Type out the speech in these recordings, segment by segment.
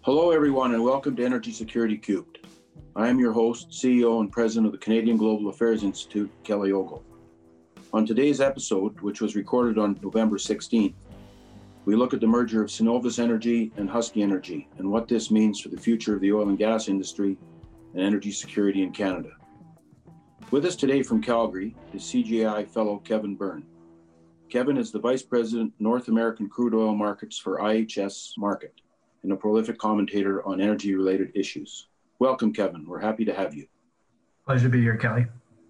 Hello, everyone, and welcome to Energy Security Cubed. I am your host, CEO, and President of the Canadian Global Affairs Institute, Kelly Ogle. On today's episode, which was recorded on November 16th, we look at the merger of Cenovus Energy and Husky Energy and what this means for the future of the oil and gas industry and energy security in Canada. With us today from Calgary is CGI fellow Kevin Byrne. Kevin is the Vice President, North American Crude Oil Markets for IHS Markit and a prolific commentator on energy-related issues. Welcome, Kevin. We're happy to have you. Pleasure to be here, Kelly.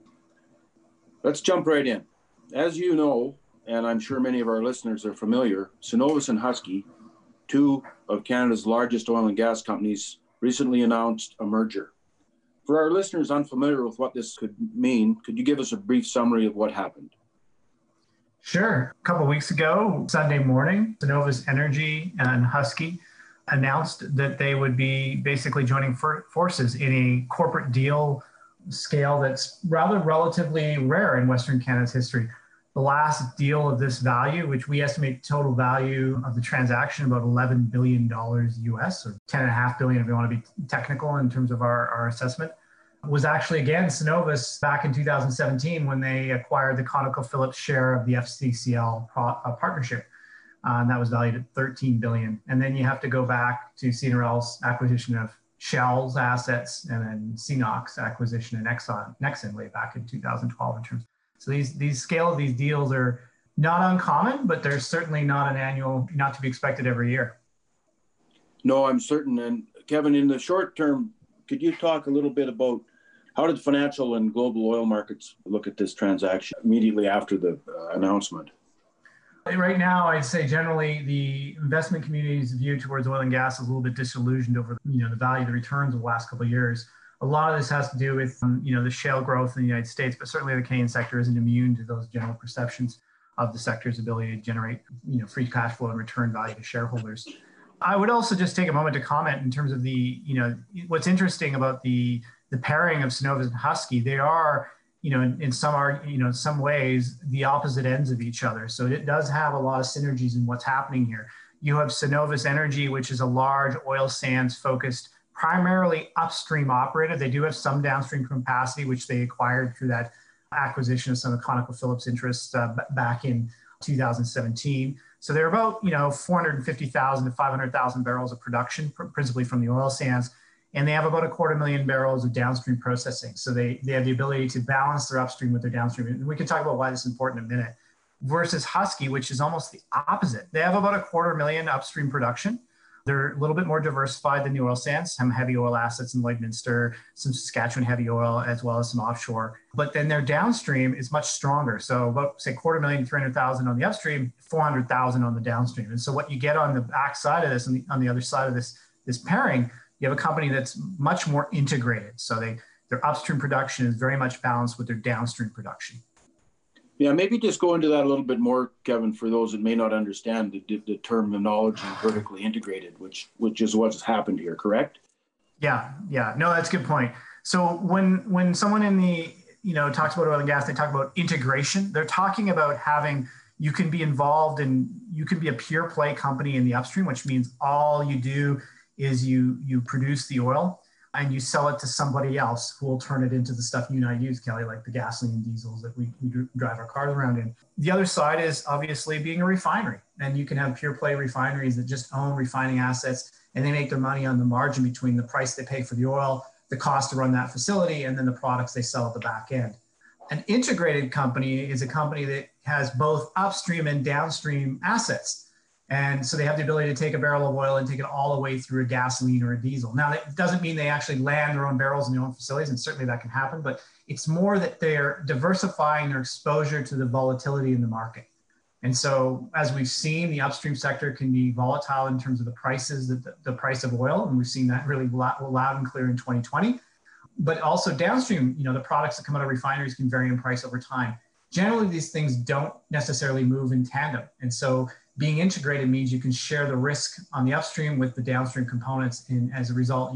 Let's jump right in. As you know, and I'm sure many of our listeners are familiar, Cenovus and Husky, two of Canada's largest oil and gas companies, recently announced a merger. For our listeners unfamiliar with what this could mean, could you give us a brief summary of what happened? Sure. A couple of weeks ago, Sunday morning, Cenovus Energy and Husky announced that they would be basically joining forces in a corporate deal scale that's rather relatively rare in Western Canada's history. The last deal of this value, which we estimate total value of the transaction about $11 billion US, or $10.5 billion if you want to be technical in terms of our assessment, was actually, again, Cenovus back in 2017 when they acquired the ConocoPhillips share of the FCCL partnership. And that was valued at $13 billion. And then you have to go back to CNRL's acquisition of Shell's assets and then CNOOC's acquisition of Nexen way back in 2012 in terms. So these scale of these deals are not uncommon, but they're certainly not an annual, not to be expected every year. No, I'm certain. And Kevin, in the short term, could you talk a little bit about how did financial and global oil markets look at this transaction immediately after the announcement? Right now, I'd say generally the investment community's view towards oil and gas is a little bit disillusioned over the value, the returns of the last couple of years. A lot of this has to do with the shale growth in the United States, but certainly the Canadian sector isn't immune to those general perceptions of the sector's ability to generate free cash flow and return value to shareholders. I would also just take a moment to comment in terms of what's interesting about the pairing of Cenovus and Husky. They are in some ways, the opposite ends of each other. So it does have a lot of synergies in what's happening here. You have Cenovus Energy, which is a large oil sands focused, primarily upstream operator. They do have some downstream capacity, which they acquired through that acquisition of some of ConocoPhillips interests back in 2017. So they're about 450,000 to 500,000 barrels of production, principally from the oil sands. And they have about 250,000 barrels of downstream processing. So they have the ability to balance their upstream with their downstream. And we can talk about why this is important in a minute. Versus Husky, which is almost the opposite. They have about 250,000 upstream production. They're a little bit more diversified than the oil sands, some heavy oil assets in Lloydminster, some Saskatchewan heavy oil, as well as some offshore. But then their downstream is much stronger. So about, say, 250,000 to 300,000 on the upstream, 400,000 on the downstream. And so what you get on the back side of this, on the other side of this pairing, you have a company that's much more integrated. So their upstream production is very much balanced with their downstream production. Yeah, maybe just go into that a little bit more, Kevin, for those that may not understand the terminology vertically integrated, which is what's happened here, correct? Yeah. No, that's a good point. So when someone in the, talks about oil and gas, they talk about integration. They're talking about you can be involved you can be a pure play company in the upstream, which means all you do is you produce the oil and you sell it to somebody else who will turn it into the stuff you and I use, Kelly, like the gasoline and diesels that we drive our cars around in. The other side is obviously being a refinery. And you can have pure play refineries that just own refining assets and they make their money on the margin between the price they pay for the oil, the cost to run that facility, and then the products they sell at the back end. An integrated company is a company that has both upstream and downstream assets. And so they have the ability to take a barrel of oil and take it all the way through a gasoline or a diesel. Now, that doesn't mean they actually land their own barrels in their own facilities, and certainly that can happen, but it's more that they're diversifying their exposure to the volatility in the market. And so as we've seen, the upstream sector can be volatile in terms of the prices, the price of oil, and we've seen that really loud and clear in 2020. But also downstream, the products that come out of refineries can vary in price over time. Generally, these things don't necessarily move in tandem. And so being integrated means you can share the risk on the upstream with the downstream components. And as a result,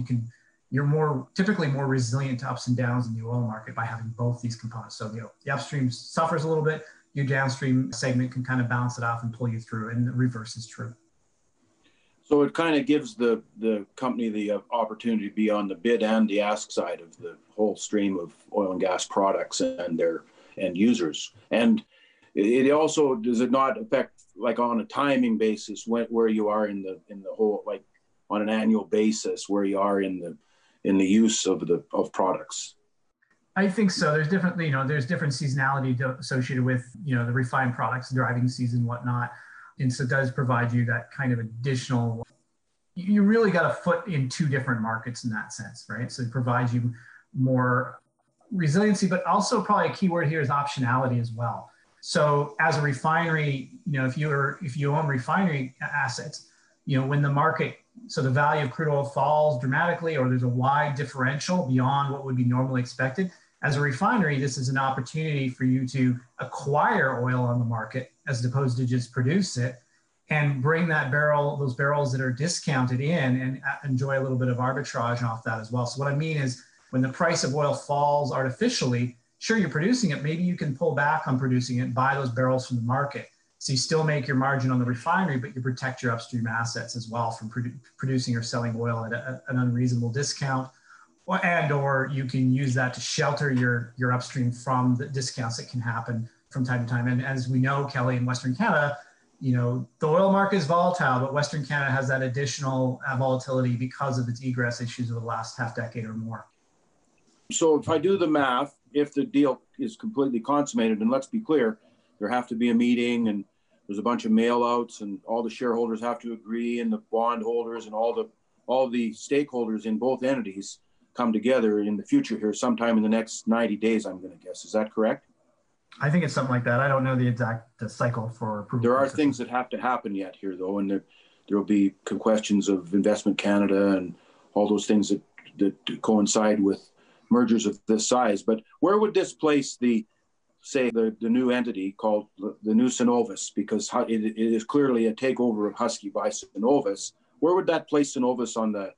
you're typically more resilient to ups and downs in the oil market by having both these components. So the upstream suffers a little bit, your downstream segment can kind of balance it off and pull you through, and the reverse is true. So it kind of gives the company the opportunity to be on the bid and the ask side of the whole stream of oil and gas products and their end users. And it also, does it not affect, like on a timing basis, where you are in the whole, like on an annual basis, where you are in the use of products? I think so. There's there's different seasonality associated with, the refined products, driving season, whatnot. And so it does provide you that kind of additional, you really got a foot in two different markets in that sense, right? So it provides you more resiliency, but also probably a key word here is optionality as well. So as a refinery, if you own refinery assets, when the market, so the value of crude oil falls dramatically, or there's a wide differential beyond what would be normally expected, as a refinery, this is an opportunity for you to acquire oil on the market as opposed to just produce it, and bring those barrels that are discounted in and enjoy a little bit of arbitrage off that as well. So what I mean is, when the price of oil falls artificially, sure, you're producing it, maybe you can pull back on producing it, buy those barrels from the market. So you still make your margin on the refinery, but you protect your upstream assets as well from producing or selling oil at an unreasonable discount, or you can use that to shelter your upstream from the discounts that can happen from time to time. And as we know, Kelly, in Western Canada, the oil market is volatile, but Western Canada has that additional volatility because of its egress issues over the last half decade or more. So if I do the math, if the deal is completely consummated, and let's be clear, there have to be a meeting and there's a bunch of mail outs and all the shareholders have to agree, and the bond holders and all the stakeholders in both entities come together in the future here sometime in the next 90 days, I'm going to guess. Is that correct? I think it's something like that. I don't know the exact cycle for approval. There are things that have to happen yet here, though, and there will be questions of Investment Canada and all those things that coincide with mergers of this size. But where would this place the new entity called the new Cenovus? Because it is clearly a takeover of Husky by Cenovus. Where would that place Cenovus on the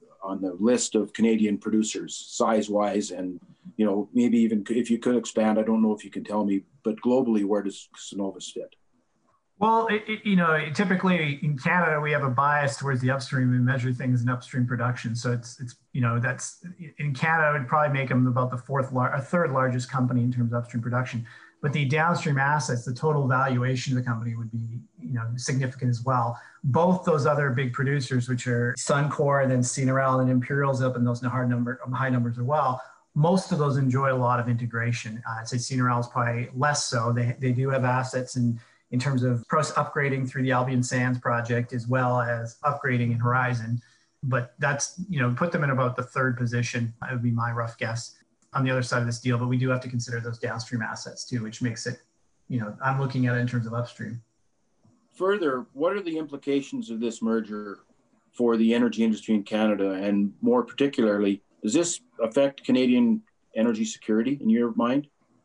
list of Canadian producers, size-wise, and maybe even if you could expand, I don't know if you can tell me, but globally, where does Cenovus fit? Well, typically in Canada, we have a bias towards the upstream and measure things in upstream production. So it's that's in Canada, it would probably make them about the third largest company in terms of upstream production. But the downstream assets, the total valuation of the company would be significant as well. Both those other big producers, which are Suncor, then CNRL and Imperial's up in those high numbers as well. Most of those enjoy a lot of integration. I'd say CNRL is probably less so. They do have assets in terms of upgrading through the Albion Sands project, as well as upgrading in Horizon. But that's, put them in about the third position. That would be my rough guess on the other side of this deal. But we do have to consider those downstream assets too, which makes it, I'm looking at it in terms of upstream. Further, what are the implications of this merger for the energy industry in Canada? And more particularly, does this affect Canadian energy security in your mind?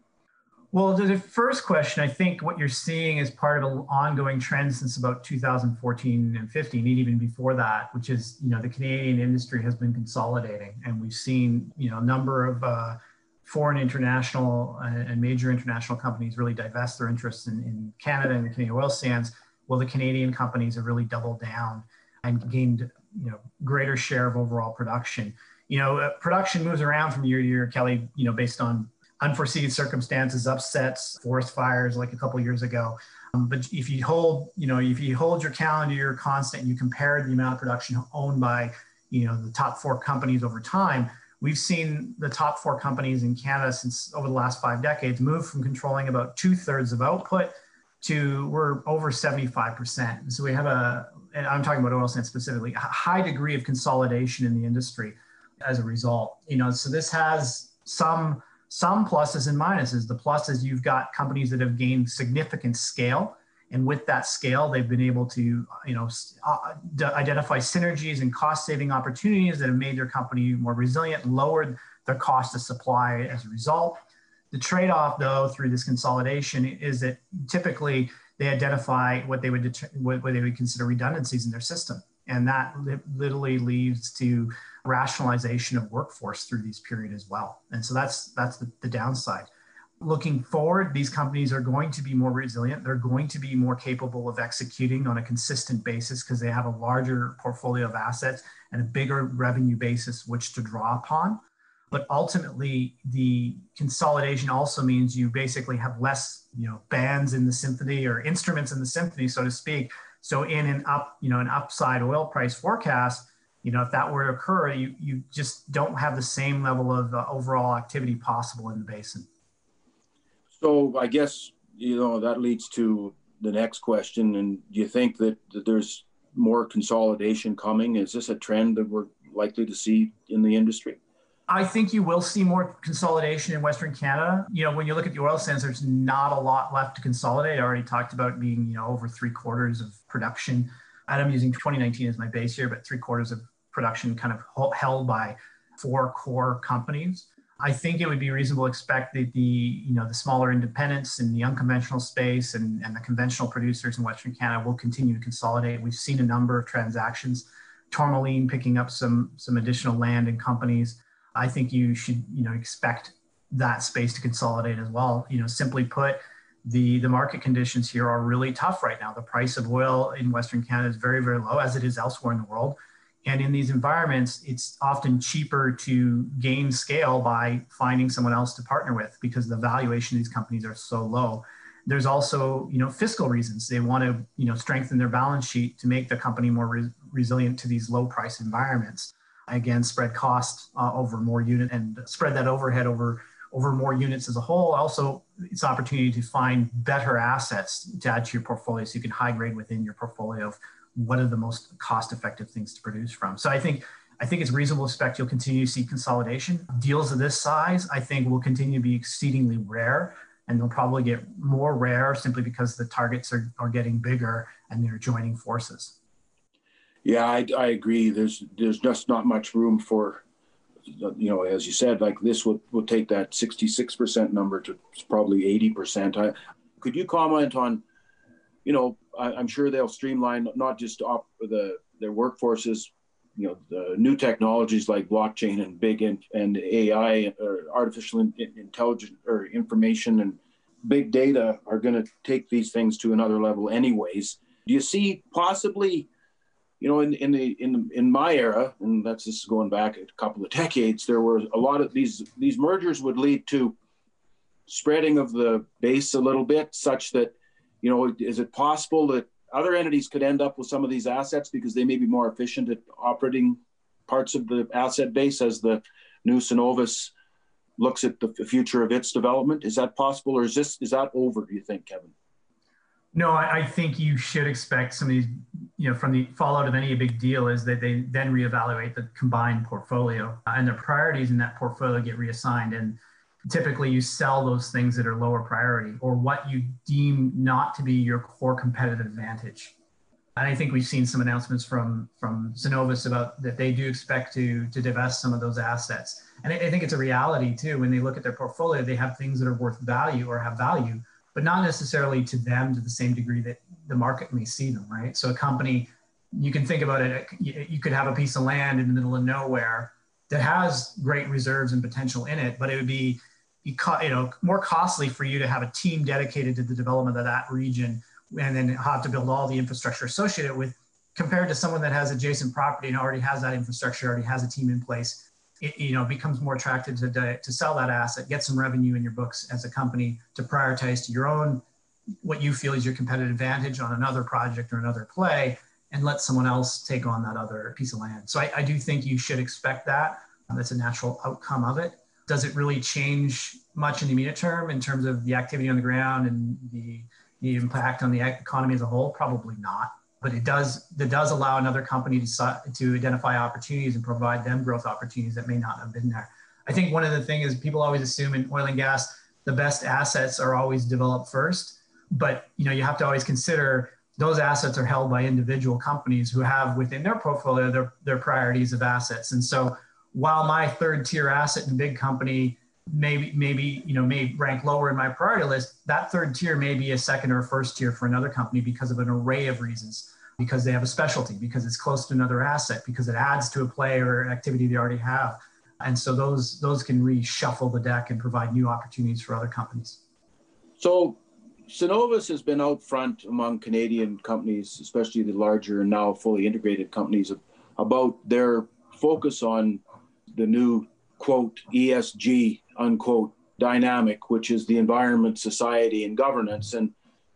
Well, the first question, I think what you're seeing is part of an ongoing trend since about 2014 and 15, and even before that, which is, the Canadian industry has been consolidating. And we've seen, a number of foreign international and major international companies really divest their interests in Canada and the Canadian oil sands. Well, the Canadian companies have really doubled down and gained, greater share of overall production. Production moves around from year to year, Kelly, based on unforeseen circumstances, upsets, forest fires like a couple of years ago. But if you hold your calendar year constant and you compare the amount of production owned by, the top four companies over time, we've seen the top four companies in Canada since over the last 5 decades move from controlling about 2/3 of output to we're over 75%. So we have and I'm talking about oil sands specifically, a high degree of consolidation in the industry as a result. So this has some pluses and minuses. The plus is you've got companies that have gained significant scale. And with that scale, they've been able to, identify synergies and cost-saving opportunities that have made their company more resilient and lowered their cost of supply as a result. The trade-off, though, through this consolidation is that typically they identify what they would consider redundancies in their system. And that literally leads to rationalization of workforce through this period as well. And so that's the downside. Looking forward, these companies are going to be more resilient. They're going to be more capable of executing on a consistent basis because they have a larger portfolio of assets and a bigger revenue basis which to draw upon. But ultimately, the consolidation also means you basically have less, bands in the symphony or instruments in the symphony, so to speak. So in an upside oil price forecast, if that were to occur, you just don't have the same level of overall activity possible in the basin. So I guess, that leads to the next question. And do you think that there's more consolidation coming? Is this a trend that we're likely to see in the industry? I think you will see more consolidation in Western Canada. When you look at the oil sands, there's not a lot left to consolidate. I already talked about being, over 3/4 of production. And I'm using 2019 as my base year, but 3/4 of production kind of held by 4 core companies. I think it would be reasonable to expect that the smaller independents in the unconventional space and the conventional producers in Western Canada will continue to consolidate. We've seen a number of transactions, Tourmaline picking up some additional land and companies. I think you should, expect that space to consolidate as well. Simply put, the market conditions here are really tough right now. The price of oil in Western Canada is very, very low, as it is elsewhere in the world. And in these environments, it's often cheaper to gain scale by finding someone else to partner with because the valuation of these companies are so low. There's also, fiscal reasons. They want to, strengthen their balance sheet to make the company more resilient to these low price environments. Again, spread cost over more unit and spread that overhead over more units as a whole. Also, it's an opportunity to find better assets to add to your portfolio so you can high grade within your portfolio of what are the most cost-effective things to produce from. So I think it's reasonable to expect you'll continue to see consolidation. Deals of this size, I think, will continue to be exceedingly rare, and they'll probably get more rare simply because the targets are getting bigger and they're joining forces. Yeah, I agree. There's just not much room for, as you said, like this will take that 66% number to probably 80%. Could you comment on, I'm sure they'll streamline not just their workforces, the new technologies like blockchain and big and AI or artificial intelligence or information and big data are going to take these things to another level anyways. Do you see possibly, in my era, and this is going back a couple of decades, there were a lot of these mergers would lead to spreading of the base a little bit such that, is it possible that other entities could end up with some of these assets because they may be more efficient at operating parts of the asset base as the new Cenovus looks at the future of its development? Is that possible, or is that over, do you think, Kevin? No, I think you should expect some of these, from the fallout of any big deal is that they then reevaluate the combined portfolio and their priorities in that portfolio get reassigned. And typically you sell those things that are lower priority or what you deem not to be your core competitive advantage. And I think we've seen some announcements from Cenovus about that they do expect to divest some of those assets. And I think it's a reality too, when they look at their portfolio, they have things that are worth value or have value, but not necessarily to them to the same degree that the market may see them, right? So a company, you can think about it, you could have a piece of land in the middle of nowhere that has great reserves and potential in it, but it would be more costly for you to have a team dedicated to the development of that region and then have to build all the infrastructure associated with, compared to someone that has adjacent property and already has that infrastructure, already has a team in place. It becomes more attractive to sell that asset, get some revenue in your books as a company to prioritize to your own, what you feel is your competitive advantage on another project or another play, and let someone else take on that other piece of land. So I do think you should expect that. That's a natural outcome of it. Does it really change much in the immediate term in terms of the activity on the ground and the impact on the economy as a whole? Probably not. But it does allow another company to identify opportunities and provide them growth opportunities that may not have been there. I think one of the things is people always assume in oil and gas, the best assets are always developed first. But you have to always consider those assets are held by individual companies who have within their portfolio their priorities of assets. And so while my third tier asset in a big company may rank lower in my priority list, that third tier may be a second or first tier for another company because of an array of reasons, because they have a specialty, because it's close to another asset, because it adds to a play or an activity they already have. And so those can reshuffle the deck and provide new opportunities for other companies. So Cenovus has been out front among Canadian companies, especially the larger and now fully integrated companies, about their focus on the new, quote, ESG, unquote, dynamic, which is the environment, society, and governance. And,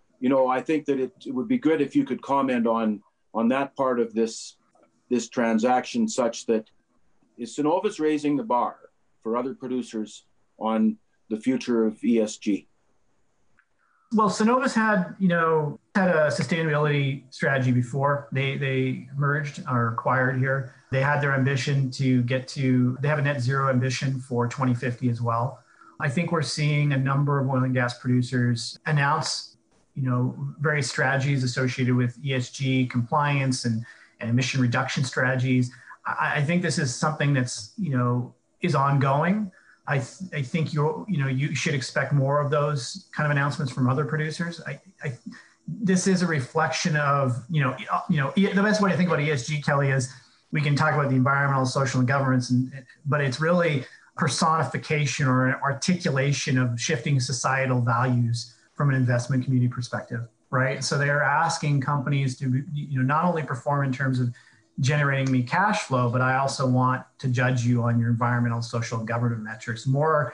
I think that it would be good if you could comment on that part of this transaction, such that is Cenovus raising the bar for other producers on the future of ESG? Well, Cenovus had a sustainability strategy before they merged or acquired here. They had their ambition they have a net zero ambition for 2050 as well. I think we're seeing a number of oil and gas producers announce, various strategies associated with ESG compliance and emission reduction strategies. I think this is something that's, is ongoing. I think you should expect more of those kind of announcements from other producers. This is a reflection of, the best way to think about ESG, Kelly, is we can talk about the environmental, social, and governance, but it's really personification or an articulation of shifting societal values from an investment community perspective, right? So they're asking companies to, not only perform in terms of generating me cash flow, but I also want to judge you on your environmental, social, and governance metrics on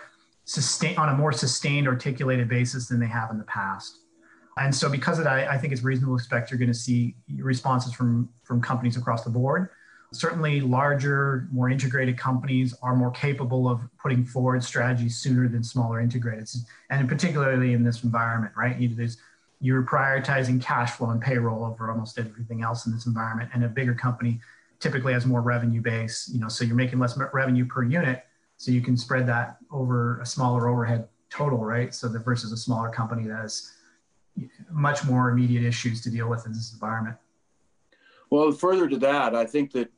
a more sustained, articulated basis than they have in the past. And so because of that, I think it's reasonable to expect you're going to see responses from companies across the board. Certainly larger, more integrated companies are more capable of putting forward strategies sooner than smaller integrated, and particularly in this environment, right? You're prioritizing cash flow and payroll over almost everything else in this environment. And a bigger company typically has more revenue base, so you're making less revenue per unit, so you can spread that over a smaller overhead total, right? So that versus a smaller company that has much more immediate issues to deal with in this environment. Well, further to that, I think that,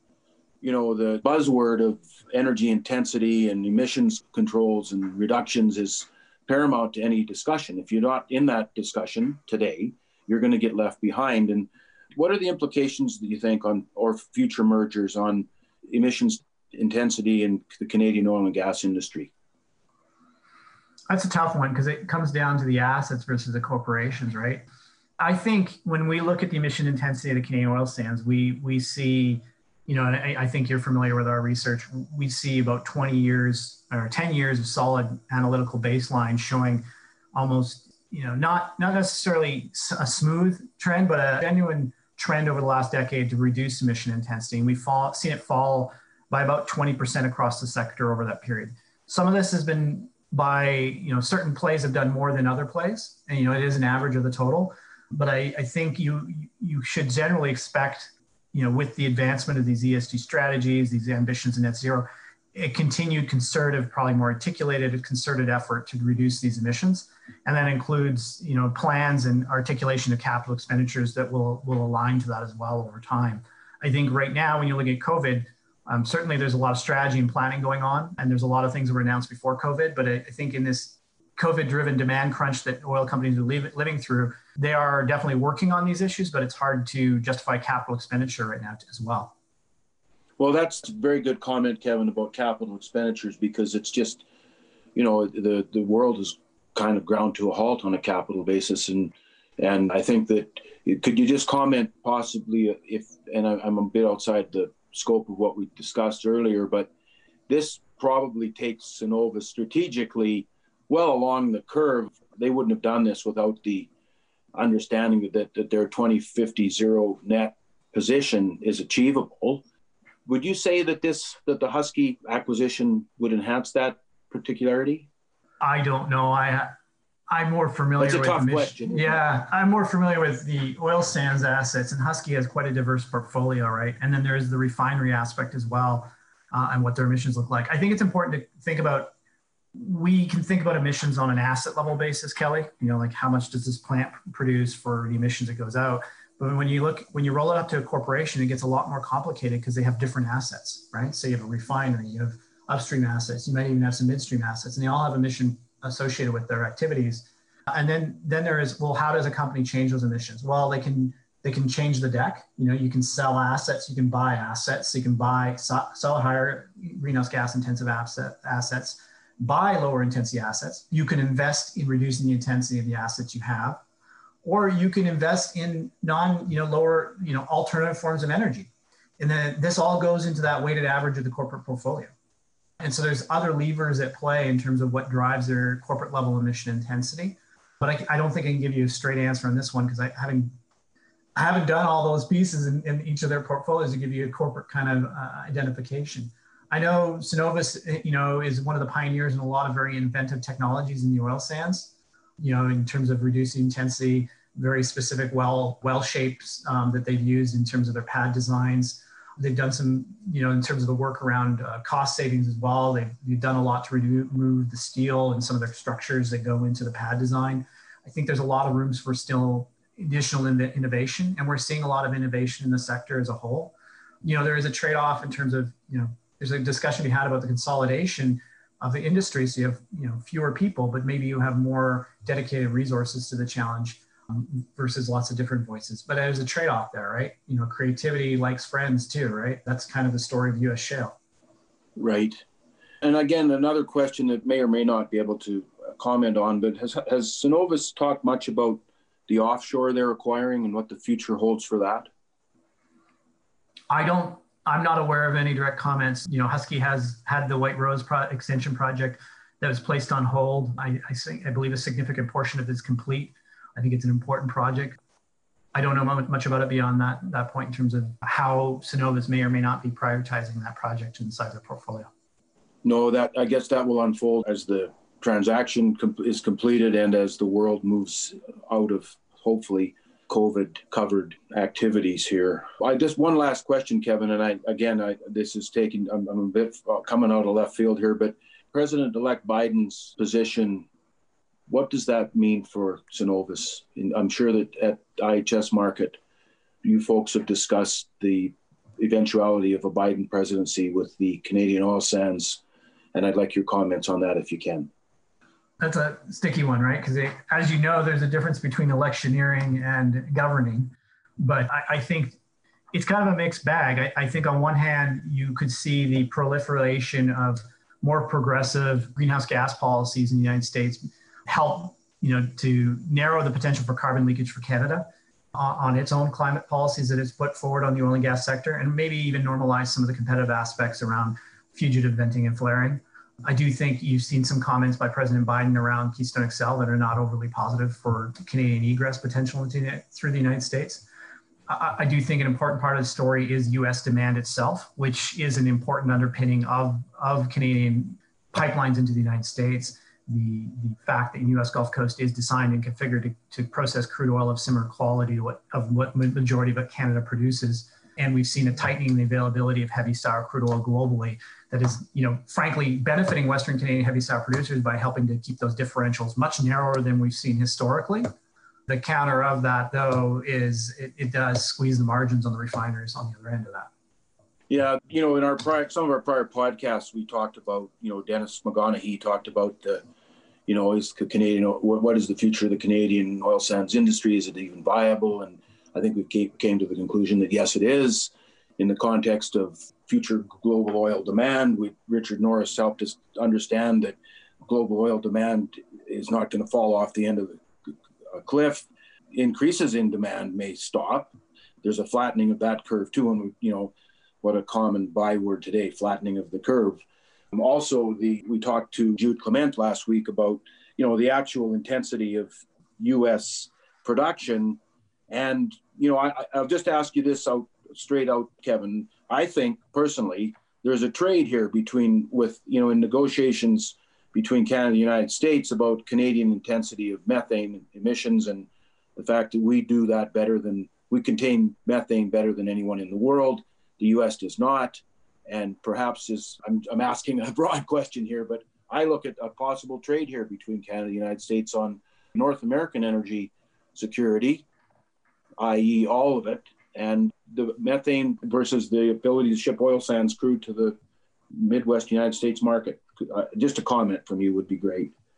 the buzzword of energy intensity and emissions controls and reductions is paramount to any discussion. If you're not in that discussion today, you're going to get left behind. And what are the implications that you think or future mergers on emissions intensity in the Canadian oil and gas industry? That's a tough one because it comes down to the assets versus the corporations, right? I think when we look at the emission intensity of the Canadian oil sands, we see, and I think you're familiar with our research, we see about 20 years or 10 years of solid analytical baseline showing almost, not necessarily a smooth trend, but a genuine trend over the last decade to reduce emission intensity. And we've seen it fall by about 20% across the sector over that period. Some of this has been by, certain plays have done more than other plays, and, it is an average of the total. But I think you should generally expect, with the advancement of these ESG strategies, these ambitions in net zero, a continued concerted, probably more articulated, concerted effort to reduce these emissions. And that includes, plans and articulation of capital expenditures that will align to that as well over time. I think right now, when you look at COVID, certainly there's a lot of strategy and planning going on, and there's a lot of things that were announced before COVID. But I think in this COVID-driven demand crunch that oil companies are living through, they are definitely working on these issues, but it's hard to justify capital expenditure right now as well. Well, that's a very good comment, Kevin, about capital expenditures, because it's just, the world has kind of ground to a halt on a capital basis. And I think that, could you just comment possibly and I'm a bit outside the scope of what we discussed earlier, but this probably takes Cenovus strategically well along the curve. They wouldn't have done this without the understanding that their 2050 zero net position is achievable. Would you say that the Husky acquisition would enhance that particularity? I don't know. I'm more familiar with. That's a tough question. Yeah, I'm more familiar with the oil sands assets, and Husky has quite a diverse portfolio, right? And then there's the refinery aspect as well, and what their emissions look like. I think it's important to think about. We can think about emissions on an asset level basis, Kelly. Like how much does this plant produce for the emissions that goes out? But when you roll it up to a corporation, it gets a lot more complicated because they have different assets, right? So you have a refinery, you have upstream assets, you might even have some midstream assets, and they all have emission associated with their activities. And then there is, well, how does a company change those emissions? Well, they can They can change the deck. You can sell assets, you can buy assets, you can sell higher greenhouse gas intensive assets, buy lower intensity assets. You can invest in reducing the intensity of the assets you have, or you can invest in lower, alternative forms of energy. And then this all goes into that weighted average of the corporate portfolio. And so there's other levers at play in terms of what drives their corporate level emission intensity. But I don't think I can give you a straight answer on this one because I haven't done all those pieces in each of their portfolios to give you a corporate kind of identification. I know Cenovus, is one of the pioneers in a lot of very inventive technologies in the oil sands, in terms of reducing intensity, very specific well shapes that they've used in terms of their pad designs. They've done some, in terms of the work around cost savings as well. They've done a lot to remove the steel and some of their structures that go into the pad design. I think there's a lot of rooms for still additional innovation, and we're seeing a lot of innovation in the sector as a whole. There is a trade-off in terms of, there's a discussion we had about the consolidation of the industry. So you have, fewer people, but maybe you have more dedicated resources to the challenge versus lots of different voices. But there's a trade-off there, right? Creativity likes friends too, right? That's kind of the story of U.S. shale. Right. And again, another question that may or may not be able to comment on, but has Cenovus talked much about the offshore they're acquiring and what the future holds for that? I'm not aware of any direct comments. Husky has had the White Rose extension project that was placed on hold. I believe a significant portion of it is complete. I think it's an important project. I don't know much about it beyond that point in terms of how Cenovus may or may not be prioritizing that project inside their portfolio. No, I guess that will unfold as the transaction is completed and as the world moves out of, hopefully, COVID-covered activities here. Just one last question, Kevin, and this is I'm a bit coming out of left field here, but President-elect Biden's position, what does that mean for Cenovus? I'm sure that at IHS Markit, you folks have discussed the eventuality of a Biden presidency with the Canadian oil sands, and I'd like your comments on that if you can. That's a sticky one, right? Because as you know, there's a difference between electioneering and governing. But I think it's kind of a mixed bag. I think on one hand, you could see the proliferation of more progressive greenhouse gas policies in the United States help, to narrow the potential for carbon leakage for Canada on its own climate policies that it's put forward on the oil and gas sector, and maybe even normalize some of the competitive aspects around fugitive venting and flaring. I do think you've seen some comments by President Biden around Keystone XL that are not overly positive for Canadian egress potential through the United States. I do think an important part of the story is U.S. demand itself, which is an important underpinning of Canadian pipelines into the United States. The fact that the U.S. Gulf Coast is designed and configured to process crude oil of similar quality of what majority of Canada produces. And we've seen a tightening in the availability of heavy sour crude oil globally that is, frankly, benefiting Western Canadian heavy sour producers by helping to keep those differentials much narrower than we've seen historically. The counter of that, though, is it does squeeze the margins on the refineries on the other end of that. Yeah, in some of our prior podcasts, we talked about, Dennis McGonaghy talked about is the Canadian, what is the future of the Canadian oil sands industry? Is it even viable? And I think we came to the conclusion that yes, it is. In the context of future global oil demand, Richard Norris helped us understand that global oil demand is not going to fall off the end of a cliff. Increases in demand may stop. There's a flattening of that curve too, and what a common byword today, flattening of the curve. Also, we talked to Jude Clement last week about the actual intensity of U.S. production. And, I'll just ask you this straight out, Kevin. I think personally, there's a trade here in negotiations between Canada and the United States about Canadian intensity of methane emissions and the fact that we contain methane better than anyone in the world. The U.S. does not. And perhaps I'm asking a broad question here, but I look at a possible trade here between Canada and the United States on North American energy security, i.e. all of it, and the methane versus the ability to ship oil sands crude to the Midwest United States market. Just a comment from you would be great.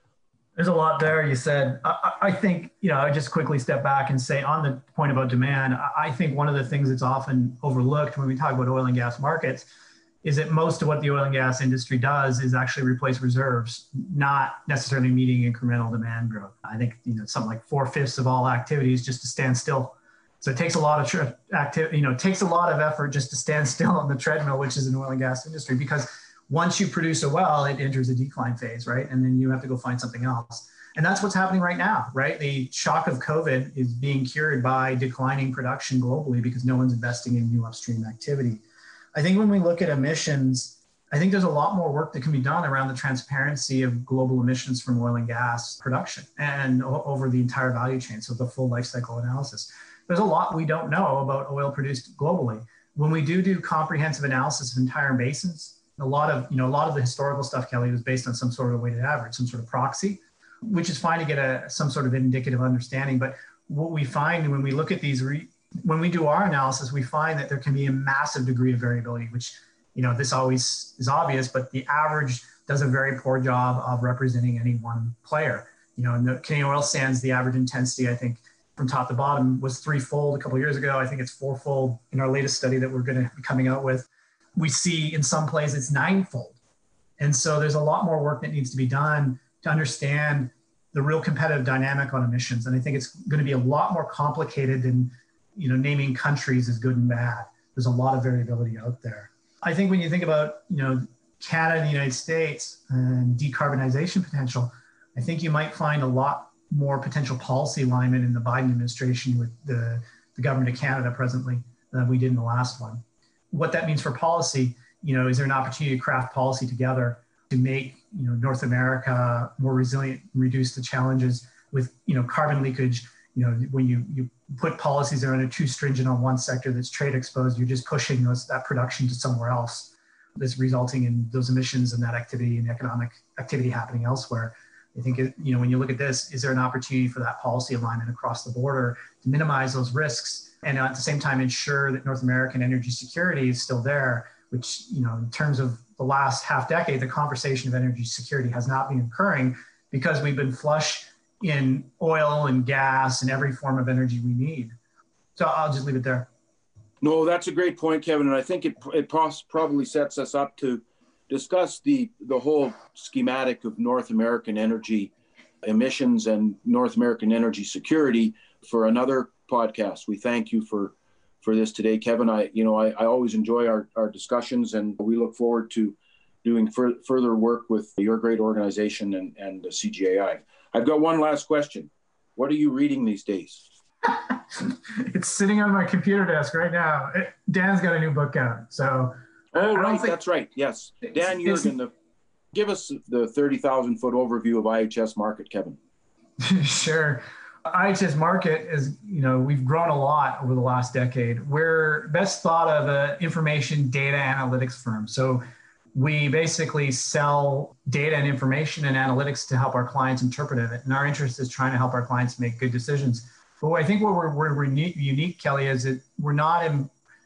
There's a lot there. You said, I think, I just quickly step back and say on the point about demand, I think one of the things that's often overlooked when we talk about oil and gas markets is that most of what the oil and gas industry does is actually replace reserves, not necessarily meeting incremental demand growth. I think, something like 4/5 of all activities just to stand still. So it takes a lot of it takes a lot of effort just to stand still on the treadmill, which is an oil and gas industry, because once you produce a well, it enters a decline phase, right? And then you have to go find something else. And that's what's happening right now, right? The shock of COVID is being cured by declining production globally because no one's investing in new upstream activity. I think when we look at emissions, I think there's a lot more work that can be done around the transparency of global emissions from oil and gas production and over the entire value chain. So the full life cycle analysis. There's a lot we don't know about oil produced globally. When we do comprehensive analysis of entire basins, a lot of the historical stuff, Kelly, was based on some sort of weighted average, some sort of proxy, which is fine to get some sort of indicative understanding. But what we find when we look at these, when we do our analysis, we find that there can be a massive degree of variability, which, this always is obvious, but the average does a very poor job of representing any one player. In the Canadian oil sands, the average intensity, I think, from top to bottom was threefold a couple of years ago. I think it's fourfold in our latest study that we're going to be coming out with. We see in some places it's ninefold. And so there's a lot more work that needs to be done to understand the real competitive dynamic on emissions. And I think it's going to be a lot more complicated than, naming countries as good and bad. There's a lot of variability out there. I think when you think about, Canada and the United States and decarbonization potential, I think you might find a lot more potential policy alignment in the Biden administration with the government of Canada presently than we did in the last one. What that means for policy, is there an opportunity to craft policy together to make, North America more resilient, reduce the challenges with, carbon leakage. When you put policies that are too stringent on one sector that's trade exposed, you're just pushing that production to somewhere else. That's resulting in those emissions and that activity and economic activity happening elsewhere. I think, when you look at this, is there an opportunity for that policy alignment across the border to minimize those risks and at the same time ensure that North American energy security is still there, which, in terms of the last half decade, the conversation of energy security has not been occurring because we've been flush in oil and gas and every form of energy we need. So I'll just leave it there. No, that's a great point, Kevin. And I think it probably sets us up to discuss the whole schematic of North American energy emissions and North American energy security for another podcast. We thank you for this today, Kevin. I always enjoy our discussions, and we look forward to doing further work with your great organization and CGAI. I've got one last question. What are you reading these days? It's sitting on my computer desk right now. Dan's got a new book out. So. Oh, right. That's right. Yes. Dan Yergin, give us the 30,000-foot overview of IHS Markit, Kevin. Sure. IHS Markit is, we've grown a lot over the last decade. We're best thought of an information data analytics firm. So we basically sell data and information and analytics to help our clients interpret it. And our interest is trying to help our clients make good decisions. But I think where we're unique, Kelly, is that we're not in,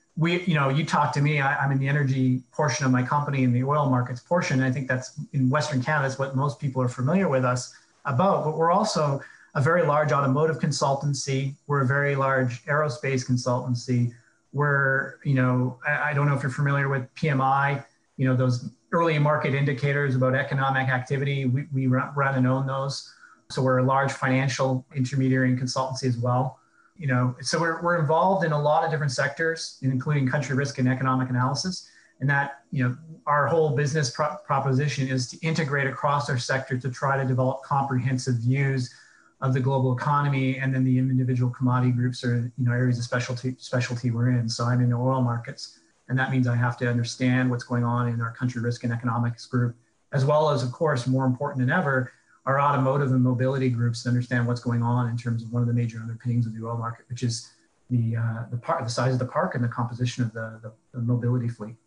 you talk to me, I'm in the energy portion of my company in the oil markets portion. And I think that's in Western Canada, that's what most people are familiar with us about. But we're also a very large automotive consultancy. We're a very large aerospace consultancy. We're, I don't know if you're familiar with PMI, those early market indicators about economic activity. We run and own those. So we're a large financial intermediary and consultancy as well. So we're involved in a lot of different sectors, including country risk and economic analysis. And that, our whole business proposition is to integrate across our sector to try to develop comprehensive views of the global economy, and then the individual commodity groups or areas of specialty we're in. So I'm in the oil markets, and that means I have to understand what's going on in our country risk and economics group, as well as, of course, more important than ever, our automotive and mobility groups to understand what's going on in terms of one of the major underpinnings of the oil market, which is the size of the park and the composition of the mobility fleet.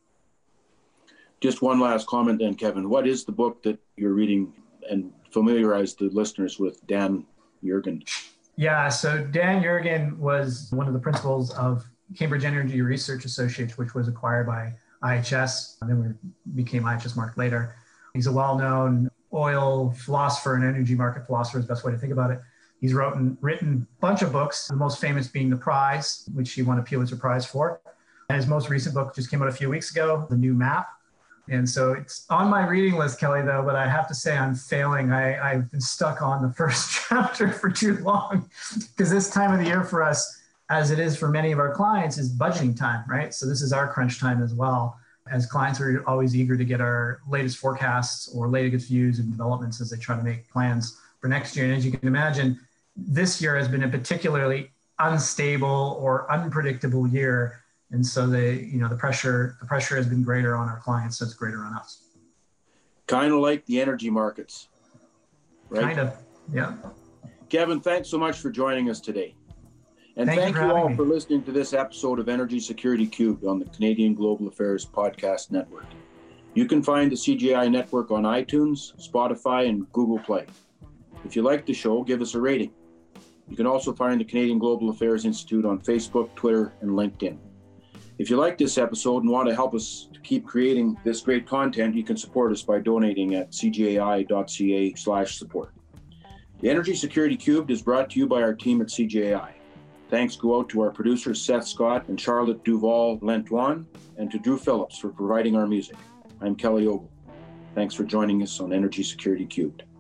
Just one last comment then, Kevin. What is the book that you're reading, and familiarize the listeners with Dan Yergin? Yeah, so Dan Yergin was one of the principals of Cambridge Energy Research Associates, which was acquired by IHS, and then we became IHS Markit later. He's a well-known oil philosopher and energy market philosopher is the best way to think about it. He's written a bunch of books, the most famous being The Prize, which he won a Pulitzer Prize for. And his most recent book just came out a few weeks ago, The New Map. And so it's on my reading list, Kelly, though, but I have to say I'm failing. I've been stuck on the first chapter for too long because this time of the year for us, as it is for many of our clients, is budgeting time, right? So this is our crunch time as well, as clients are always eager to get our latest forecasts or latest views and developments as they try to make plans for next year. And as you can imagine, this year has been a particularly unstable or unpredictable year. And so the pressure has been greater on our clients, so it's greater on us. Kind of like the energy markets, right? Kind of, yeah. Kevin, thanks so much for joining us today. And thank you all for listening to this episode of Energy Security Cubed on the Canadian Global Affairs Podcast Network. You can find the CGI network on iTunes, Spotify, and Google Play. If you like the show, give us a rating. You can also find the Canadian Global Affairs Institute on Facebook, Twitter, and LinkedIn. If you like this episode and want to help us to keep creating this great content, you can support us by donating at cgai.ca/support. The Energy Security Cubed is brought to you by our team at CGI. Thanks go out to our producers Seth Scott and Charlotte Duval-Lentoine, and to Drew Phillips for providing our music. I'm Kelly Ogle. Thanks for joining us on Energy Security Cubed.